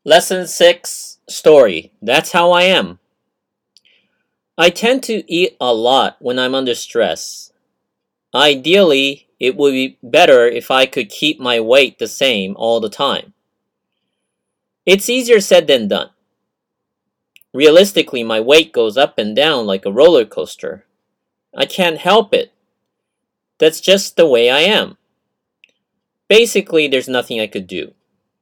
Lesson 6 Story. That's how I am. I tend to eat a lot when I'm under stress. Ideally, it would be better if I could keep my weight the same all the time. It's easier said than done. Realistically, my weight goes up and down like a roller coaster. I can't help it. That's just the way I am. Basically, there's nothing I could do.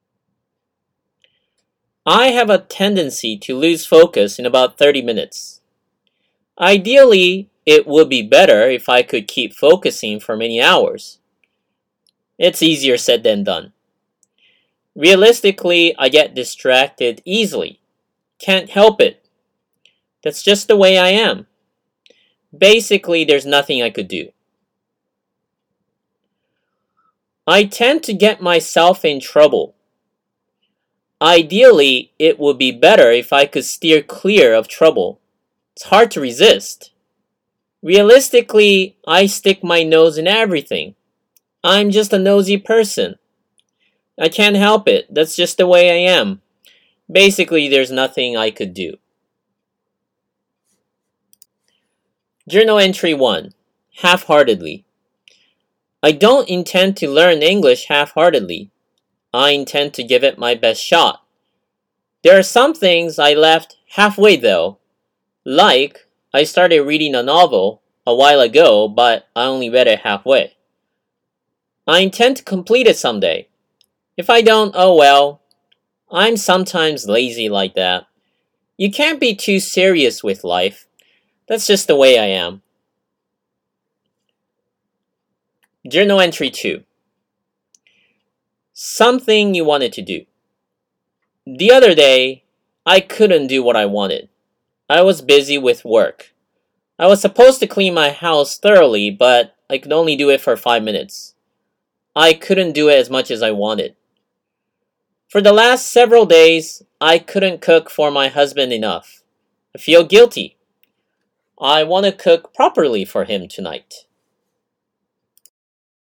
I have a tendency to lose focus in about 30 minutes. Ideally, it would be better if I could keep focusing for many hours. It's easier said than done. Realistically, I get distracted easily. Can't help it. That's just the way I am. Basically, there's nothing I could do. I tend to get myself in trouble. Ideally, it would be better if I could steer clear of trouble. It's hard to resist. Realistically, I stick my nose in everything. I'm just a nosy person. I can't help it. That's just the way I am. Basically, there's nothing I could do. Journal entry 1. Half-heartedly. I don't intend to learn English half-heartedly. I intend to give it my best shot. There are some things I left halfway though. Like, I started reading a novel a while ago, but I only read it halfway. I intend to complete it someday. If I don't, oh well. I'm sometimes lazy like that. You can't be too serious with life. That's just the way I am. Journal entry 2. Something you wanted to do. The other day, I couldn't do what I wanted. I was busy with work. I was supposed to clean my house thoroughly, but I could only do it for 5 minutes. I couldn't do it as much as I wanted. For the last several days, I couldn't cook for my husband enough. I feel guilty. I want to cook properly for him tonight.